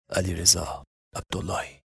Ali Reza Abdullahi.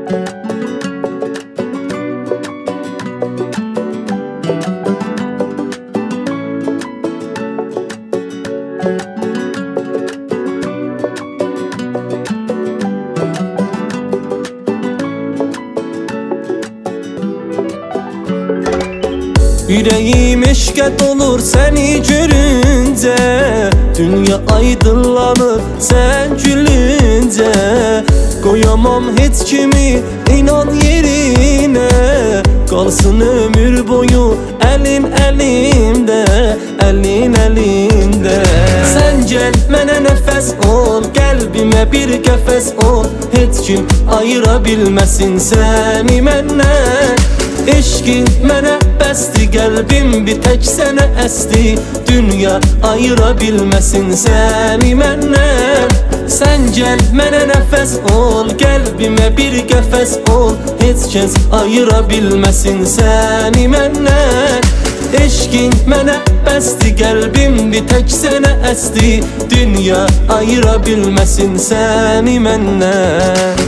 Yüreğim eşke dolur seni görünce, dünya aydınlanır sen gülünce. Koyamam hiç kimi inan yerine, kalsın ömür boyu elin elimde, elin elimde. Sen gel mənə nefes ol, kalbime bir kefes ol. Hiç kim ayıra bilmesin seni məndən. Eşkin mənə bəsdi, qəlbim bir tək sənə əsdi. Dünya ayıra bilməsin səni məndən. Sən gəl mənə nəfəs ol, qəlbimə bir qəfəs ol. Heç kəs ayıra bilməsin səni məndən. Eşkin mənə bəsdi, qəlbim bir tək sənə əsdi. Dünya ayıra bilməsin səni məndən.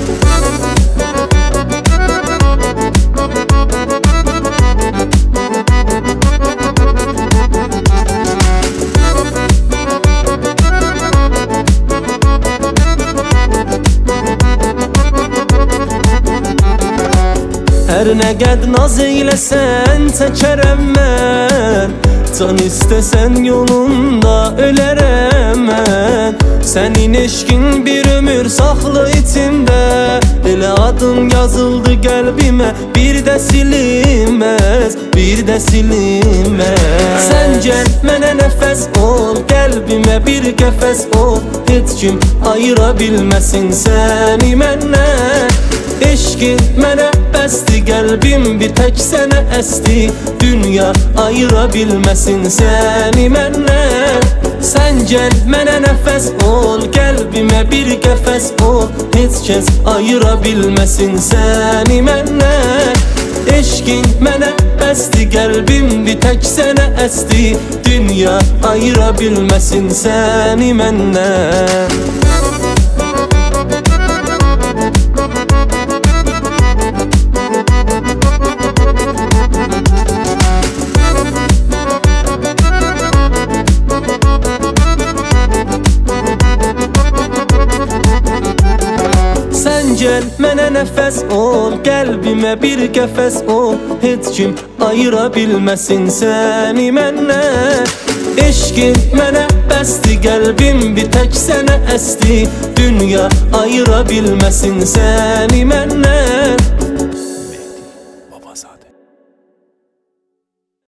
Her ne qəd naz eyləsən çəkərəm mən, can istəsən yolunda ölərəm mən. Sənin eşkin bir ömür saxlı içimdə, elə adın yazıldı qəlbimə, bir də silinməz, bir də silinməz. Sən gəl mənə nəfəs ol, qəlbimə bir qəfəs ol. Heç kim ayıra bilməsin səni məndən. Eşkin mənə bəsdi, qəlbim bir tək sənə əsdi. Dünya ayıra bilməsin səni məndən. Sən gəl mənə nəfəs ol, qəlbimə bir qəfəs ol. Heç kəs ayıra bilməsin səni məndən. Eşkin mənə bəsdi, qəlbim bir tək sənə əsdi. Dünya ayıra bilməsin səni məndən. Gəl mənə nəfəs ol, qəlbimə bir qəfəs ol. Heç kim ayıra bilməsin səni məndən. Eşkin mənə bəsdi, qəlbim bir tək sənə əsdi. Dünya ayıra bilməsin səni məndən.